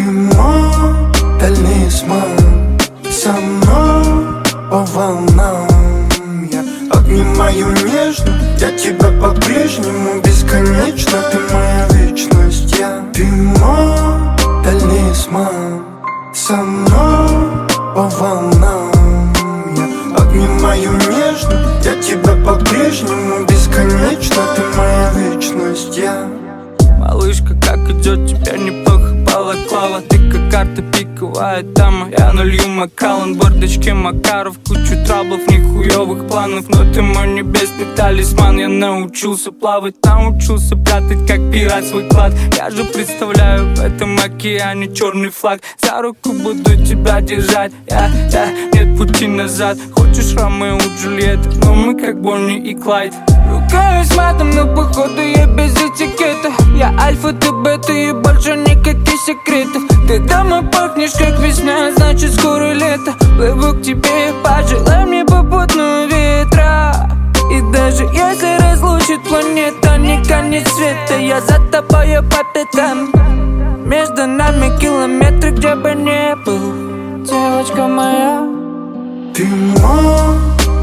Ты мой талисман, со мной по волнам. Я обнимаю нежно, я тебя по-прежнему бесконечно. Ты моя вечность, ты мой талисман, со мной по волнам. Я обнимаю нежно, я тебя по-прежнему бесконечно. Ты моя вечность, Малышка, как идет, тебя неплохо балаклава. Ты как карта пиковая дама. Я налью Макалан, бардачки Макаров. Кучу траблов, нихуевых планов. Но ты мой небесный талисман. Я научился плавать, научился прятать, как пират, свой клад. Я же представляю в этом океане черный флаг. За руку буду тебя держать, нет пути назад. Хочешь Ромео и Джульетта, но мы как Бонни и Клайд. Ругаюсь матом, но походу я без этикета. Я альфа, ты бета и больше никаких секретов. Ты дома пахнешь как весна, значит скоро лето. Плыву к тебе, пожелай мне попутного ветра. И даже если разлучит планета, не конец света. Я за тобою по пятам. Между нами километры, где бы не был, девочка моя. Ты мой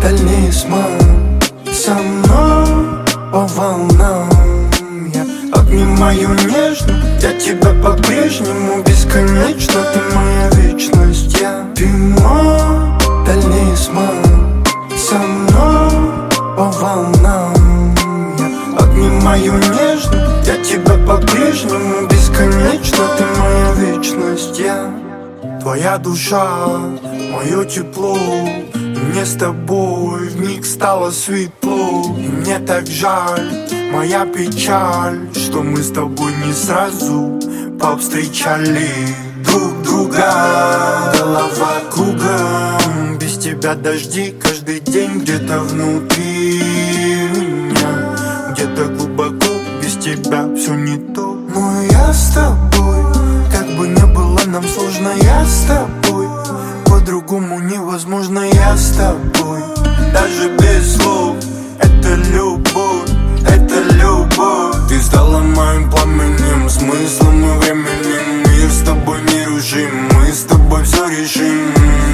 талисман, со мной по волнам. Я обнимаю нежно, я тебя по-прежнему бесконечно. Ты моя вечность, ты мой талисман, со мной по волнам. Я обнимаю нежно, я тебя по-прежнему бесконечно. Ты моя вечность, твоя душа, мое тепло. Мне с тобой вмиг стало светло. И мне так жаль, моя печаль, что мы с тобой не сразу повстречали друг друга. Голова кругом, без тебя дожди каждый день где-то внутри меня. Где-то глубоко, без тебя все не то. Но я с тобой, как бы не было нам сложно, я с тобой. По-другому невозможно, я с тобой. Даже без слов, это любовь, это любовь. Ты стала моим пламенем, смыслом и временем. Мир с тобой нерушим, мы с тобой все решим.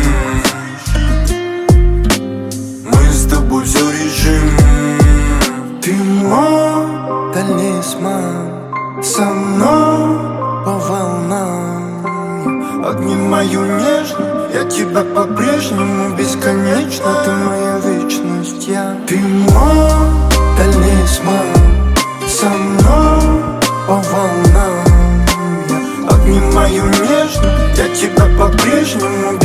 Мы с тобой все решим. Ты мой талисман, со мной по волнам. Обнимаю нежно, я тебя по-прежнему бесконечно. Ты моя вечность, ты мой талисман, со мной по волнам. Я обнимаю нежно, я тебя по-прежнему